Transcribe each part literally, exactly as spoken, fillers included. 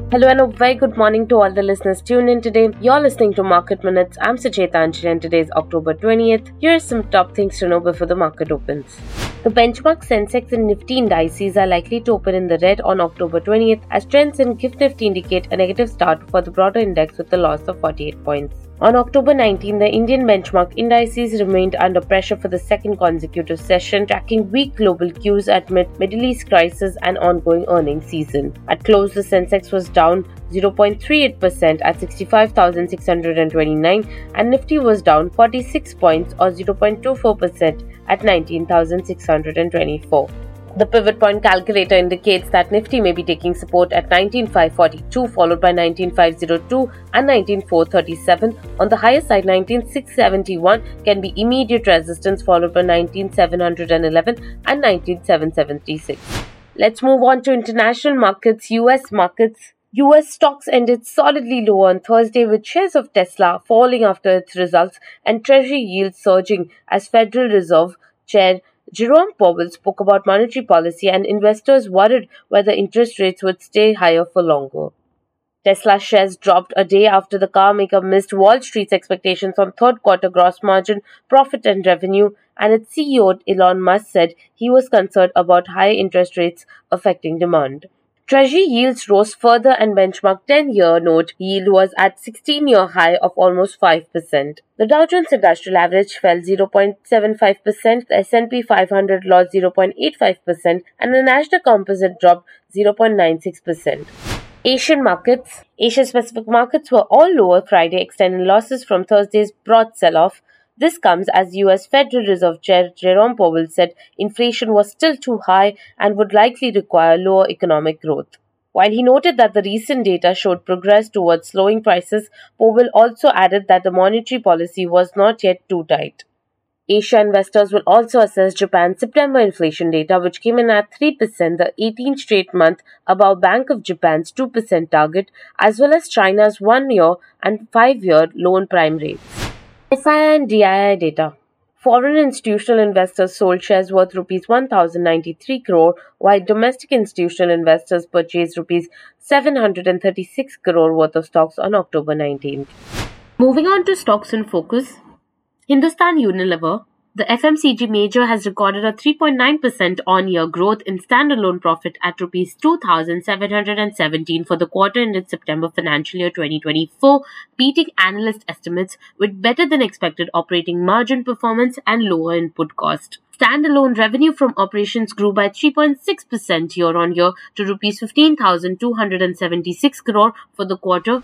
Hello and a very good morning to all the listeners tuned in today. You're listening to Market Minutes. I'm Sucheta Anjali and today is October twentieth. Here are some top things to know before the market opens. The benchmark Sensex and Nifty indices are likely to open in the red on October twentieth as trends in GIFT Nifty indicate a negative start for the broader index with a loss of forty-eight points. On October nineteenth, the Indian benchmark indices remained under pressure for the second consecutive session, tracking weak global cues amid Middle East crisis and ongoing earnings season. At close, the Sensex was down zero point three eight percent at sixty-five thousand six hundred twenty-nine and Nifty was down forty-six points or zero point two four percent at nineteen thousand six hundred twenty-four. The pivot point calculator indicates that Nifty may be taking support at nineteen thousand five hundred forty-two, followed by nineteen thousand five hundred two and nineteen thousand four hundred thirty-seven. On the higher side, nineteen thousand six hundred seventy-one can be immediate resistance, followed by nineteen thousand seven hundred eleven and nineteen thousand seven hundred seventy-six. Let's move on to international markets. U S markets. U S stocks ended solidly lower on Thursday, with shares of Tesla falling after its results and Treasury yields surging as Federal Reserve Chair Jerome Powell spoke about monetary policy and investors worried whether interest rates would stay higher for longer. Tesla shares dropped a day after the car maker missed Wall Street's expectations on third quarter gross margin, profit and revenue, and its C E O Elon Musk said he was concerned about high interest rates affecting demand. Treasury yields rose further and benchmark ten-year note yield was at sixteen-year high of almost five percent. The Dow Jones Industrial Average fell zero point seven five percent, the S and P five hundred lost zero point eight five percent, and the Nasdaq Composite dropped zero point nine six percent. Asian markets. Asia-Pacific markets were all lower Friday, extending losses from Thursday's broad sell-off. This comes as U S Federal Reserve Chair Jerome Powell said inflation was still too high and would likely require lower economic growth. While he noted that the recent data showed progress towards slowing prices, Powell also added that the monetary policy was not yet too tight. Asia investors will also assess Japan's September inflation data, which came in at three percent, the eighteenth straight month above Bank of Japan's two percent target, as well as China's one-year and five-year loan prime rates. F I I and D I I data. Foreign institutional investors sold shares worth rupees one thousand ninety-three crore, while domestic institutional investors purchased rupees seven hundred thirty-six crore worth of stocks on October nineteenth. Moving on to stocks in focus. Hindustan Unilever. The F M C G major has recorded a three point nine percent on-year growth in standalone profit at rupees two thousand seven hundred seventeen for the quarter ended September financial year twenty twenty-four, beating analyst estimates with better-than-expected operating margin performance and lower input cost. Standalone revenue from operations grew by three point six percent year-on-year to rupees fifteen thousand two hundred seventy-six crore for the quarter.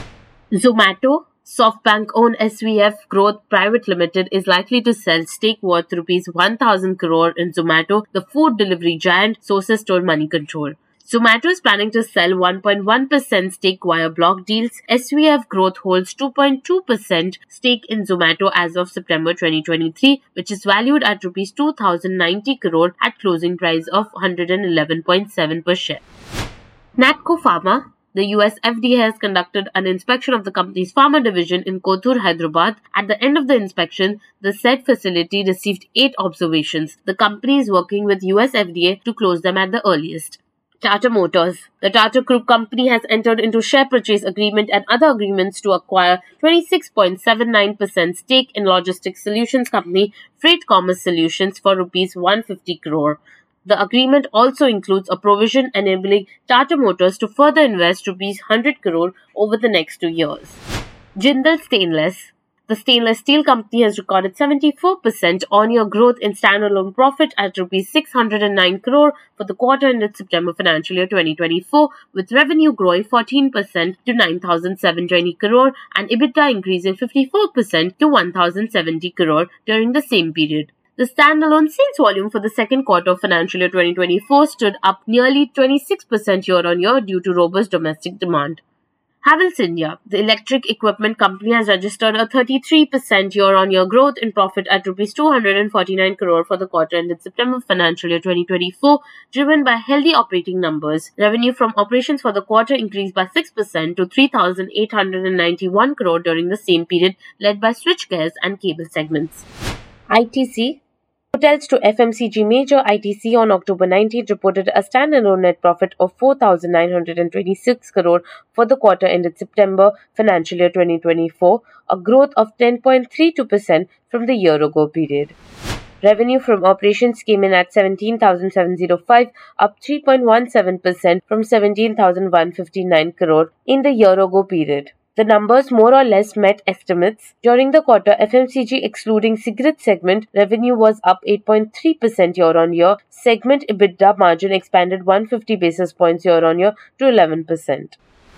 Zomato. SoftBank-owned S V F Growth Private Limited is likely to sell stake worth rupees one thousand crore in Zomato, the food delivery giant, sources told Moneycontrol. Zomato is planning to sell one point one percent stake via block deals. S V F Growth holds two point two percent stake in Zomato as of September twenty twenty-three, which is valued at rupees two thousand ninety crore at closing price of one hundred eleven point seven per share. Natco Pharma. The U S F D A has conducted an inspection of the company's pharma division in Kothur, Hyderabad. At the end of the inspection, the said facility received eight observations. The company is working with U S F D A to close them at the earliest. Tata Motors. The Tata Group company has entered into share purchase agreement and other agreements to acquire twenty-six point seven nine percent stake in logistics solutions company Freight Commerce Solutions for rupees one hundred fifty crore. The agreement also includes a provision enabling Tata Motors to further invest rupees one hundred crore over the next two years. Jindal Stainless. The stainless steel company has recorded seventy-four percent on-year growth in standalone profit at rupees six hundred nine crore for the quarter ended September financial year twenty twenty-four, with revenue growing fourteen percent to nine thousand seven hundred twenty crore and EBITDA increasing fifty-four percent to one thousand seventy crore during the same period. The standalone sales volume for the second quarter of financial year twenty twenty-four stood up nearly twenty-six percent year-on-year due to robust domestic demand. Havells India. The electric equipment company has registered a thirty-three percent year-on-year growth in profit at rupees two hundred forty-nine crore for the quarter ended September financial year twenty twenty-four, driven by healthy operating numbers. Revenue from operations for the quarter increased by six percent to three thousand eight hundred ninety-one crore during the same period, led by switchgears and cable segments. I T C. Hotels to F M C G major I T C on October nineteenth reported a standalone net profit of four thousand nine hundred twenty-six crore for the quarter ended September financial year twenty twenty-four, a growth of ten point three two percent from the year-ago period. Revenue from operations came in at seventeen thousand seven hundred five, up three point one seven percent from seventeen thousand one hundred fifty-nine crore in the year-ago period. The numbers more or less met estimates. During the quarter, F M C G excluding cigarette segment revenue was up eight point three percent year-on-year. Segment EBITDA margin expanded one hundred fifty basis points year-on-year to eleven percent.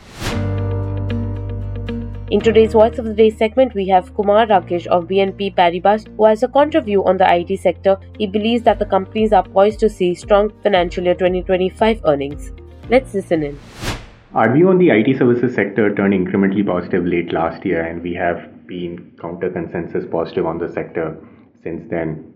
In today's Voice of the Day segment, we have Kumar Rakesh of B N P Paribas, who has a counter view on the I T sector. He believes that the companies are poised to see strong financial year twenty twenty-five earnings. Let's listen in. Our view on the I T services sector turned incrementally positive late last year, and we have been counter-consensus positive on the sector since then.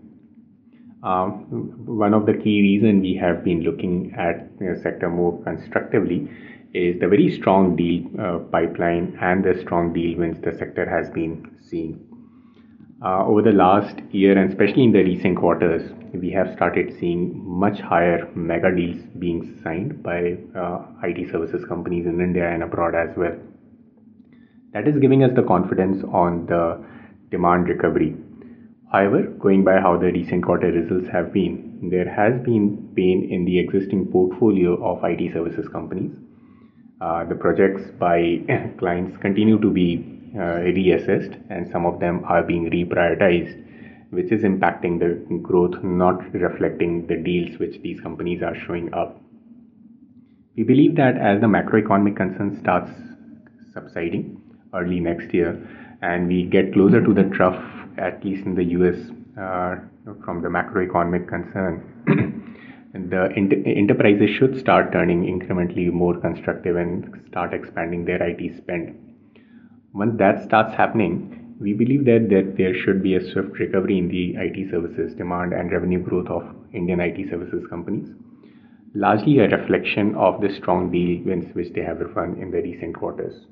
Um, one of the key reasons we have been looking at the sector more constructively is the very strong deal uh, pipeline and the strong deal wins the sector has been seeing. Uh, over the last year, and especially in the recent quarters, we have started seeing much higher mega deals being signed by uh, I T services companies in India and abroad as well. That is giving us the confidence on the demand recovery. However, going by how the recent quarter results have been, there has been pain in the existing portfolio of I T services companies. Uh, the projects by clients continue to be uh, reassessed, and some of them are being reprioritized, which is impacting the growth, not reflecting the deals which these companies are showing up. We believe that as the macroeconomic concern starts subsiding early next year and we get closer to the trough, at least in the U S, uh, from the macroeconomic concern, the inter- enterprises should start turning incrementally more constructive and start expanding their I T spend. Once that starts happening, we believe that, that there should be a swift recovery in the I T services demand and revenue growth of Indian I T services companies, largely a reflection of the strong deal wins which they have won in the recent quarters.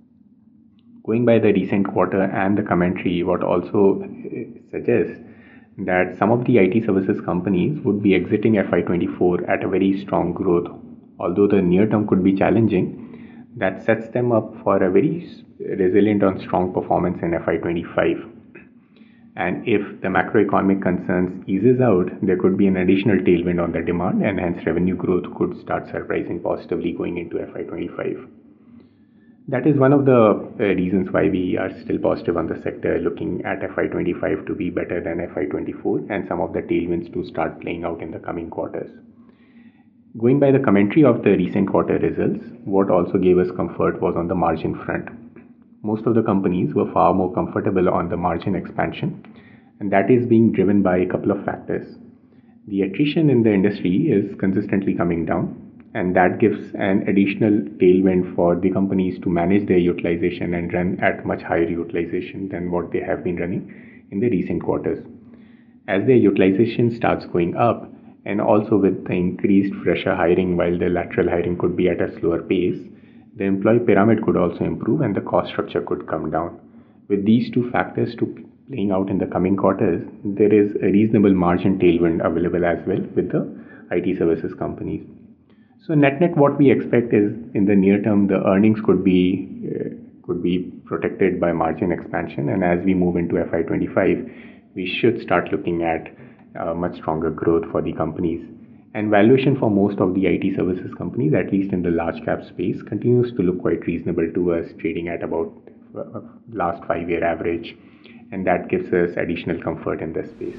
Going by the recent quarter and the commentary, what also suggests that some of the I T services companies would be exiting F Y twenty-four at a very strong growth. Although the near term could be challenging, that sets them up for a very resilient and strong performance in F Y twenty-five. And if the macroeconomic concerns eases out, there could be an additional tailwind on the demand, and hence revenue growth could start surprising positively going into F Y twenty-five. That is one of the uh, reasons why we are still positive on the sector, looking at F Y twenty-five to be better than F Y twenty-four and some of the tailwinds to start playing out in the coming quarters. Going by the commentary of the recent quarter results, what also gave us comfort was on the margin front. Most of the companies were far more comfortable on the margin expansion, and that is being driven by a couple of factors. The attrition in the industry is consistently coming down, and that gives an additional tailwind for the companies to manage their utilization and run at much higher utilization than what they have been running in the recent quarters. As their utilization starts going up, and also with the increased fresher hiring while the lateral hiring could be at a slower pace, the employee pyramid could also improve and the cost structure could come down. With these two factors to playing out in the coming quarters, there is a reasonable margin tailwind available as well with the I T services companies. So net net, what we expect is in the near term, the earnings could be uh, could be protected by margin expansion, and as we move into F Y twenty-five, we should start looking at uh, much stronger growth for the companies. And valuation for most of the I T services companies, at least in the large cap space, continues to look quite reasonable to us, trading at about uh, last five year average, and that gives us additional comfort in this space.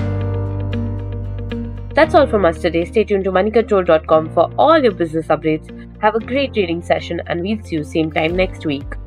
That's all from us today. Stay tuned to money control dot com for all your business updates. Have a great trading session, and we'll see you same time next week.